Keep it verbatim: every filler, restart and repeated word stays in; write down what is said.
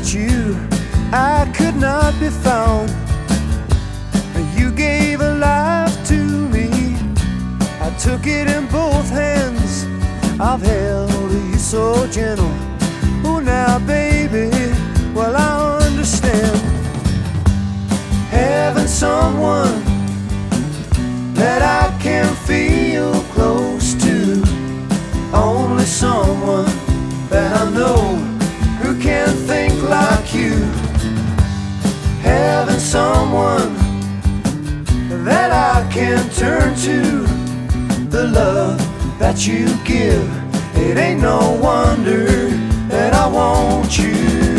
without you, I could not be found. You gave a life to me, I took it in both hands. I've held you so gentle. Oh, now, baby, well, I understand. Having someone that I can feel close to, only someone that I know who can think like you. Having someone that I can turn to, the love that you give, it ain't no wonder that I want you.